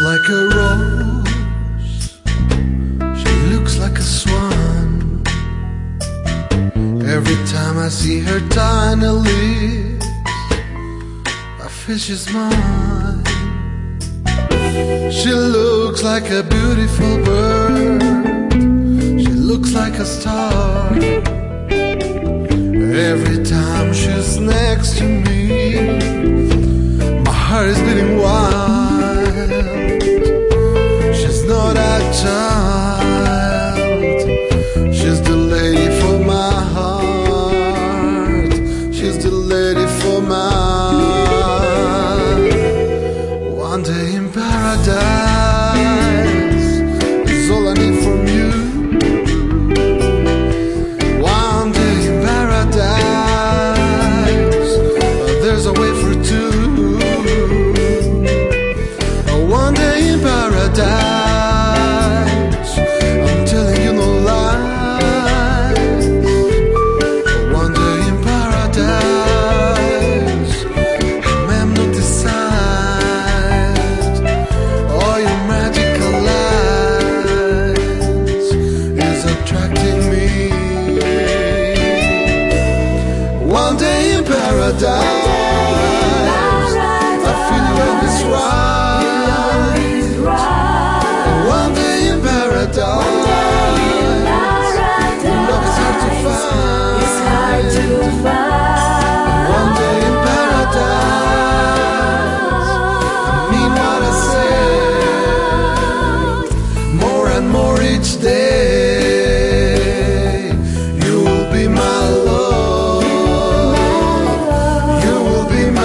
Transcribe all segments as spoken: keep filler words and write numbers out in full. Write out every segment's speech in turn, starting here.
like a rose, she looks like a swan. Every time I see her tiny lips, I feel she's mine. She looks like a beautiful bird, she looks like a star. Every time she's next to me, my heart is beating wild. She's not a child, she's the lady for my heart. She's the lady for mine. One day in paradise is all I need from you. One day in paradise, there's a way for two. One day in paradise, I'm telling you no lies. One day in paradise, I'm hypnotized. All your magical lies is attracting me. One day in paradise, I feel you love is right. One day in paradise, love is hard to find. One day in paradise, I mean what I say. More and more each day, you will be my love. You will be mine.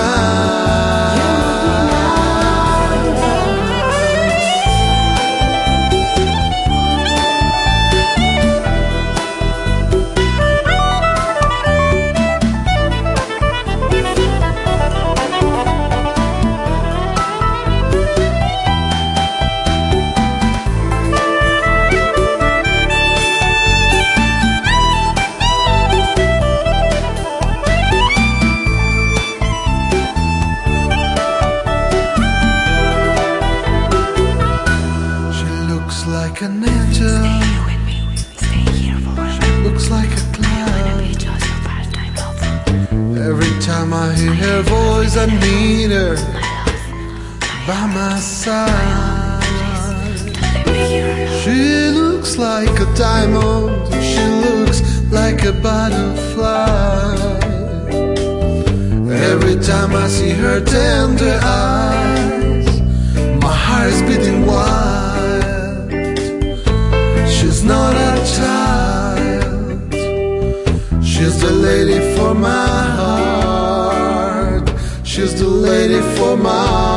Like an angel, she looks like a cloud. Every time I hear her voice, I need her by my side. She looks like a diamond, she looks like a butterfly. Every time I see her tender eyes, my heart is beating wild. She's not a child, she's the lady for my heart. She's the lady for my